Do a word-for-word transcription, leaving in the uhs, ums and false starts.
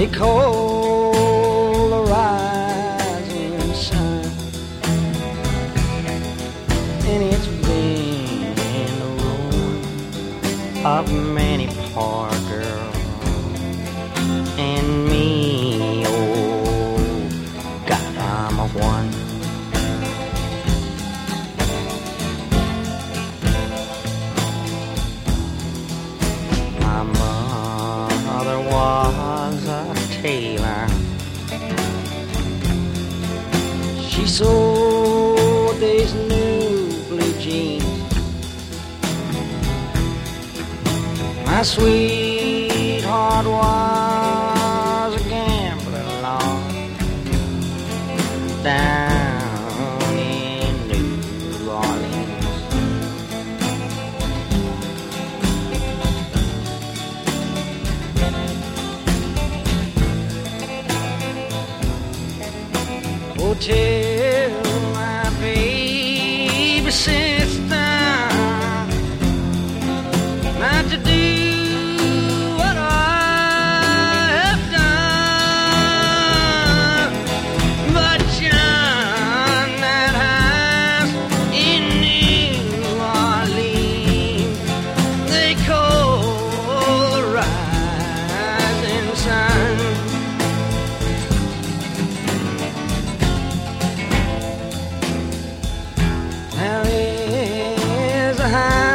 they call the rising sun. And it's been the ruin of many poor girls and me. Oh God, I'm a one. My mother was a tailor. She sold these new blue jeans. My sweetheart was a gambler, Lord, down in New Orleans. Oh, tell my baby sister not to do what I have done. But John, that house in New Orleans, they call the rising sun. There is a house